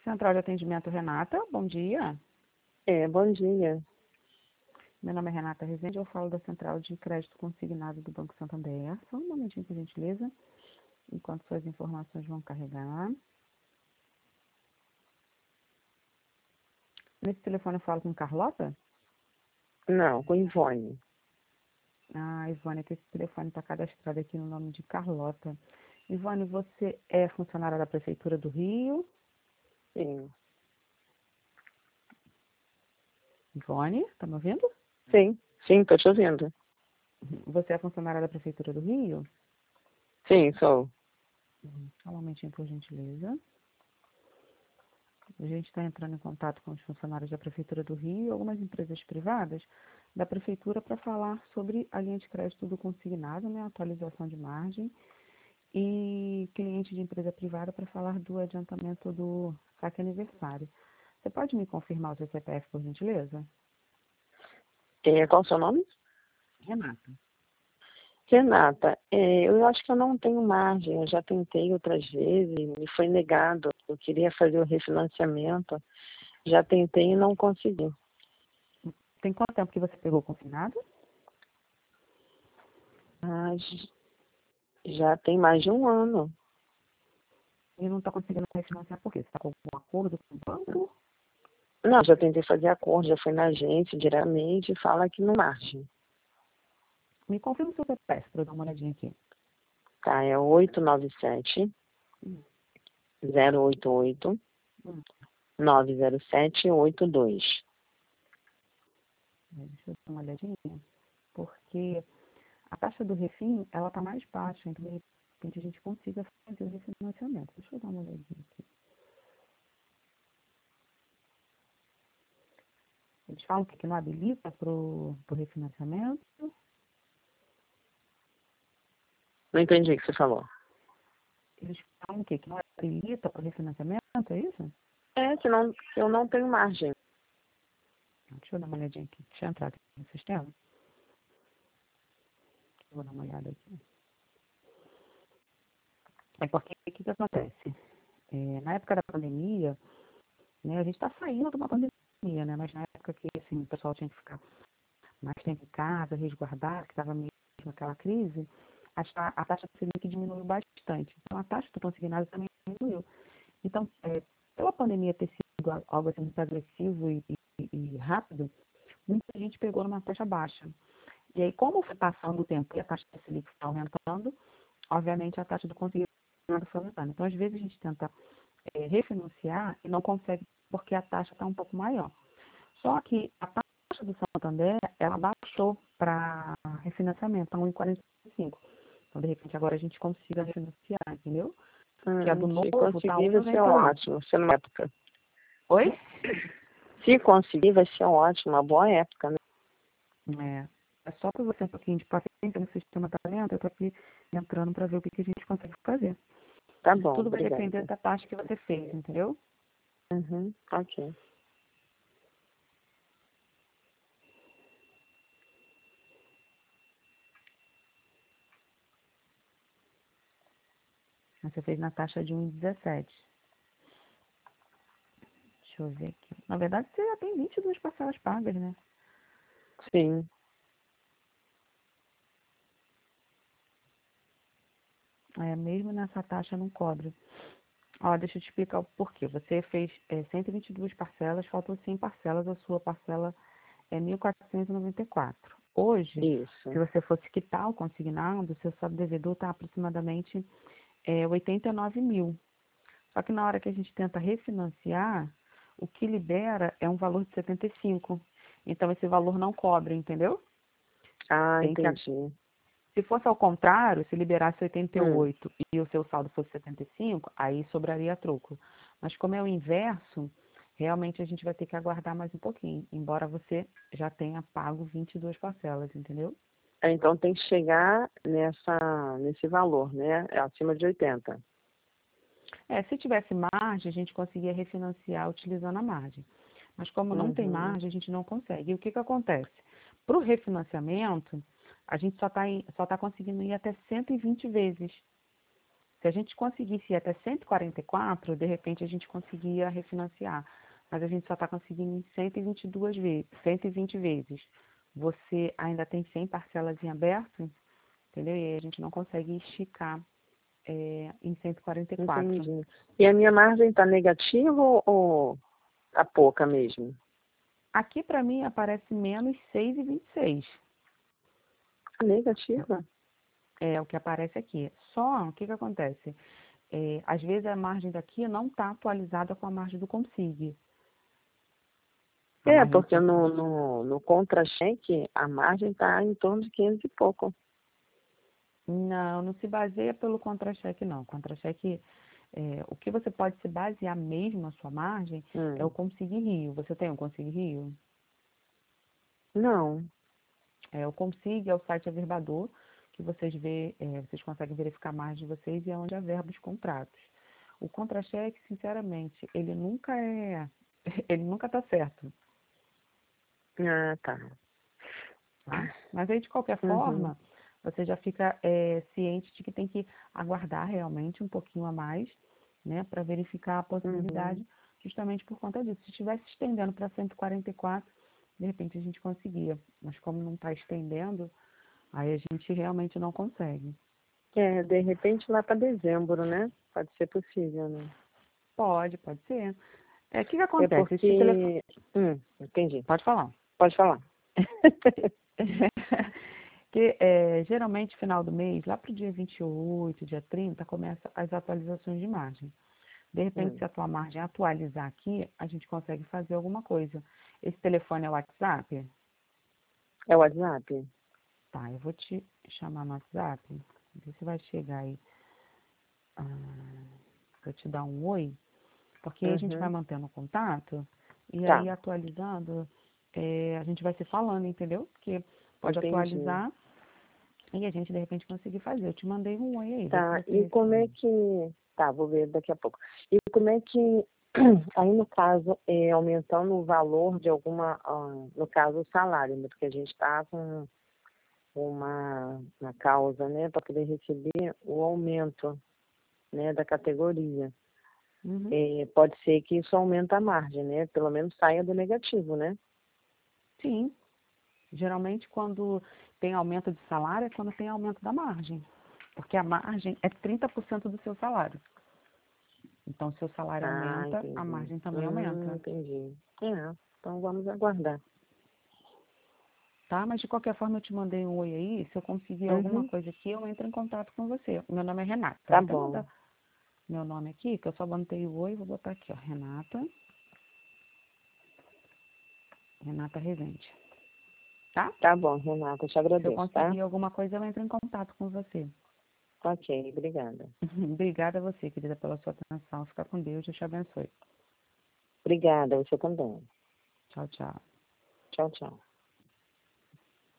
Central de Atendimento Renata, bom dia. Bom dia. Meu nome é Renata Rezende, eu falo da Central de Crédito Consignado do Banco Santander. Só um momentinho, por gentileza, enquanto suas informações vão carregar. Nesse telefone eu falo com Carlota? Não, com Ivone. Ivone, que esse telefone está cadastrado aqui no nome de Carlota. Ivone, você é funcionária da Prefeitura do Rio? Sim. Ivone, tá me ouvindo? Sim, tô te ouvindo. Você é funcionária da Prefeitura do Rio? Sim, sou. Só um momentinho, por gentileza. A gente está entrando em contato com os funcionários da Prefeitura do Rio e algumas empresas privadas da Prefeitura para falar sobre a linha de crédito do consignado, né, atualização de margem, e cliente de empresa privada para falar do adiantamento do saque aniversário. Você pode me confirmar o seu CPF, por gentileza? Qual o seu nome? Renata. Renata, eu acho que eu não tenho margem. Eu já tentei outras vezes, me foi negado. Eu queria fazer o refinanciamento. Já tentei e não consegui. Tem quanto tempo que você pegou o consignado? Mas já tem mais de um ano. E não está conseguindo refinanciar por quê? Você está com algum acordo com o banco? Não, já tentei fazer acordo, já fui na agência diretamente e fala que não margem. Me confirma o seu CPF para eu dar uma olhadinha aqui. Tá, é 897 Hum, 088 hum. 90782. Deixa eu dar uma olhadinha. Porque a taxa do refim, ela está mais baixa, então de repente a gente consiga fazer o refinanciamento. Deixa eu dar uma olhadinha aqui. Eles falam que não habilita para o refinanciamento. Não entendi o que você falou. Eles falam que não habilita para o refinanciamento, é isso? Que eu não tenho margem. Deixa eu dar uma olhadinha aqui. Deixa eu entrar aqui no sistema. Eu vou dar uma olhada aqui. É porque o que acontece? Na época da pandemia, né, a gente está saindo de uma pandemia, né? Mas na época que assim, o pessoal tinha que ficar mais tempo em casa, resguardado, que estava mesmo aquela crise, a taxa Selic diminuiu bastante. Então, a taxa do consignado também diminuiu. Então, pela pandemia ter sido algo assim muito agressivo e rápido, muita gente pegou numa taxa baixa. E aí, como foi passando o tempo e a taxa Selic foi aumentando, obviamente a taxa do consignado foi aumentando. Então, às vezes a gente tenta refinanciar e não consegue porque a taxa está um pouco maior. Só que a taxa do Santander, ela baixou para refinanciamento, a 1,45. Então, de repente, agora a gente consiga refinanciar, entendeu? Porque a do Se novo está conseguir, vai ser 1,98. ótimo. Se não época. Oi? Se conseguir, vai ser ótimo. Uma boa época, né? É só para você um pouquinho de paciência no sistema tá lento, eu estou aqui entrando para ver o que a gente consegue fazer. Tá bom, Tudo vai depender obrigada. da taxa que você fez, entendeu? Ok. Você fez na taxa de 1,17. Deixa eu ver aqui. Na verdade, você já tem 22 parcelas pagas, né? Sim. Mesmo nessa taxa não cobre. Ó, deixa eu te explicar o porquê. Você fez 122 parcelas, faltam 100 parcelas, a sua parcela é 1.494. Hoje, se Isso. você fosse quitar o consignado, o seu saldo devedor está aproximadamente 89 mil. Só que na hora que a gente tenta refinanciar, o que libera é um valor de 75. Então, esse valor não cobre, entendeu? Ah, Tem que entendi. Se fosse ao contrário, se liberasse Hum. 88 e o seu saldo fosse 75, aí sobraria troco. Mas como é o inverso, realmente a gente vai ter que aguardar mais um pouquinho, embora você já tenha pago 22 parcelas, entendeu? Então tem que chegar nesse valor, né? É acima de 80. Se tivesse margem, a gente conseguia refinanciar utilizando a margem. Mas como não tem Uhum. margem, a gente não consegue. E o que acontece? Para o refinanciamento, a gente só tá conseguindo ir até 120 vezes. Se a gente conseguisse ir até 144, de repente a gente conseguia refinanciar. Mas a gente só está conseguindo em 122 vezes, 120 vezes. Você ainda tem 100 parcelas em aberto, entendeu? E aí a gente não consegue esticar em 144. Entendi. E a minha margem está negativa ou tá pouca mesmo? Aqui para mim aparece menos 6,26. Negativa? É o que aparece aqui. Só, o que que acontece? Às vezes a margem daqui não está atualizada com a margem do Consig. A margem do Porque Consig. no contra-cheque a margem está em torno de 500 e pouco. Não, não se baseia pelo contra-cheque, não. Contra-cheque, o que você pode se basear mesmo a sua margem é o Consig Rio. Você tem o Consig Rio? Não. O Consig é o site averbador que vocês conseguem verificar a margem de vocês e é onde averba os contratos. O contra-cheque, sinceramente, ele nunca está certo, Ah, tá. tá? Mas aí, de qualquer Uhum. forma, você já fica ciente de que tem que aguardar realmente um pouquinho a mais, né, para verificar a Uhum. possibilidade, justamente por conta disso. Se estivesse estendendo para 144, de repente a gente conseguia, mas como não está estendendo, aí a gente realmente não consegue. De repente lá para dezembro, né? Pode ser possível, né? Pode ser. O que que É acontece? Esse telefone... porque... Entendi. Pode falar. Pode falar. Que geralmente final do mês, lá para o dia 28, dia 30, começa as atualizações de margem. De repente, se a tua margem atualizar aqui, a gente consegue fazer alguma coisa. Esse telefone é o WhatsApp? É o WhatsApp? Tá, eu vou te chamar no WhatsApp. Ver se vai chegar aí para te dar um oi. Porque aí a gente vai Uhum. mantendo contato e Tá, aí atualizando, a gente vai se falando, entendeu? Porque pode entendi. atualizar e a gente de repente conseguir fazer. Eu te mandei um oi aí, vê se Tá, você e como é recebeu. que... Tá, vou ver daqui a pouco. E como é que... Aí, no caso, aumentando o valor de alguma... no caso, o salário, né? Porque a gente está com uma causa, né? Para poder receber o aumento, né? Da categoria. Uhum. Pode ser que isso aumente a margem, né? Pelo menos saia do negativo, né? Sim, geralmente quando tem aumento de salário é quando tem aumento da margem. Porque a margem é 30% do seu salário. Então, se o salário Ah, aumenta, a entendi. margem também aumenta. Entendi. Então vamos aguardar. Tá? Mas de qualquer forma eu te mandei um oi aí. Se eu conseguir alguma Uhum, coisa aqui, eu entro em contato com você. Meu nome é Renata. Eu tá vou até bom. mandar meu nome aqui, que eu só botei o oi, vou botar aqui, ó, Renata Rezende, tá? Tá bom, Renata, eu te Se eu agradeço, tá? conseguir alguma coisa, eu entro em contato com você. Ok, obrigada. Obrigada a você, querida, pela sua atenção. Fica com Deus, Deus te abençoe. Obrigada, você também. Tchau, tchau. Tchau, tchau.